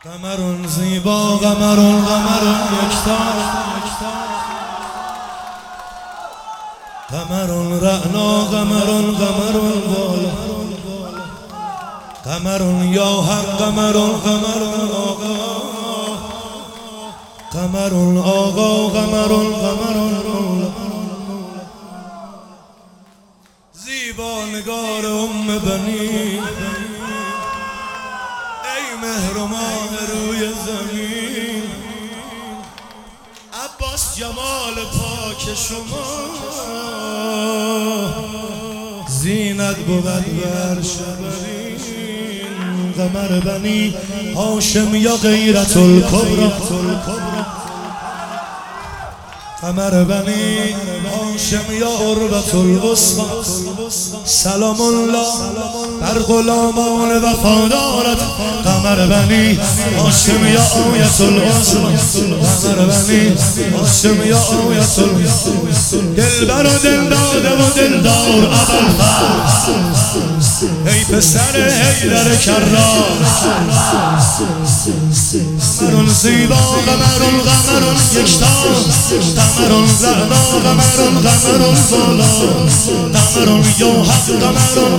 قمرون زیبا قمرون یکتا قمرون رعنا قمرون بالا قمرون یا حق قمرون آقا قمرون آقا قمرون زیبا نگار بنی مهر و ماه روی زمین عباس جمال پاک شما زینت بود بر شبرین قمر بنی هاشم یا غیرت الکبرى قمر بنی هاشم یا عروة الوثقی سلام الله بر غلامان وفادارت قمر بنی هاشم یا آیت الوثقی قمر بنی هاشم یا آیت الوثقی دلبر و دلداده و دلدار ابوالفضل ای پسر حیدر کرار قمرون زیبا قمرون یکتا قمرون زعنا قمرون بالا قمرون یا حق قمرون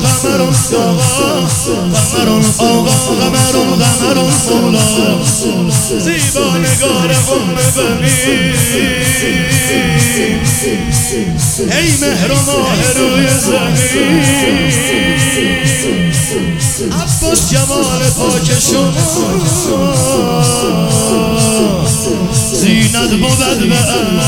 آقا قمرون بالا زیبا نگار بنی ای مهر و ماه روی زمین عباس جمال پاک شما زینت بود به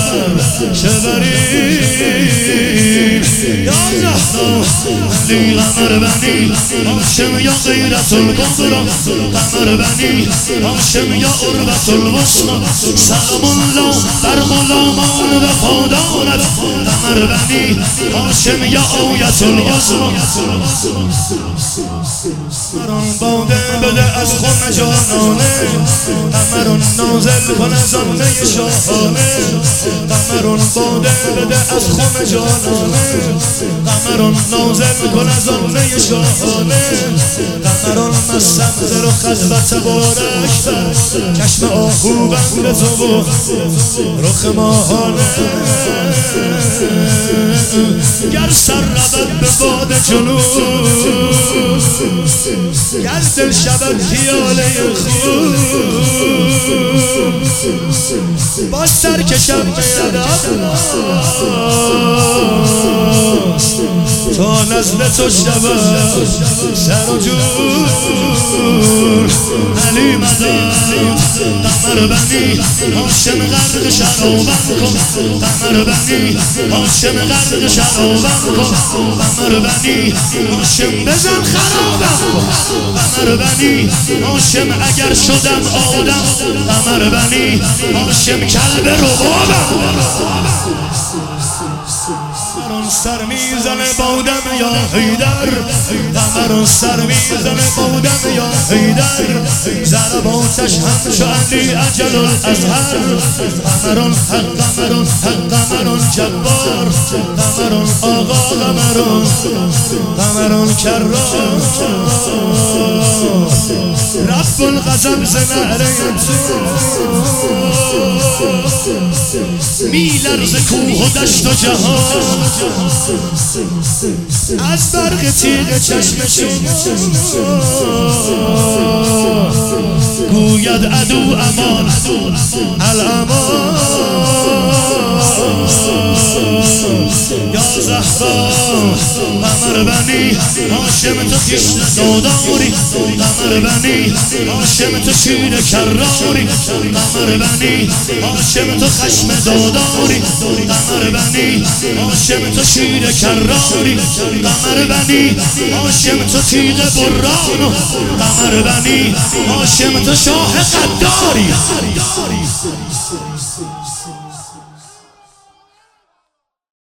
شبرین یا زهرا علی قمر بنی هاشم یا غیرت الکبرى قمر بنی هاشم یا عروة الوثقی سلام الله بر غلامان وفادارت قمر بنی هاشم یا آیت الوثقی قمرون باده بده از خم جانانه قمرون نازل کن از آن شاهانه قمرون باده بده از خم جانانه قمرون نازل کن از آن شاهانه قمرون مستم ز رخت و تبارک چشم آهو بند تو و رخ ماهانه گر سر رود به باد جنون گر دل شود خیاله خون باز سر کشم میاد تا نزد تو شود سر و جون علی مدد قمر بنی هاشم غرق شرابم کن قمر بنی هاشم غرق شرابم کن قمر بنی هاشم بزن خرابم کن قمر بنی هاشم اگر شدم آدم قمر بنی هاشم کلب ربابم قمرون سر میزنه بادم یا حیدر قمرون سر میزنه بادم یا حیدر ضرباتش همچو علی اجل الازهر قمرون حق قمرون جبار قمرون آقا قمرون کرار رب الغضب ز نعره میلرز کوه و دشت و جهان از برق تیغ چشم شما گوید عدو امان الامان یا زهرا قمر بنی هاشم تو خویش نداداری قمر بنی هاشم تو شیر کراری قمر بنی هاشم تو خشم داداری قمر بنی هاشم تو شیر کراری قمر بنی هاشم تو تیغ بران قمر بنی هاشم تو شاه غداری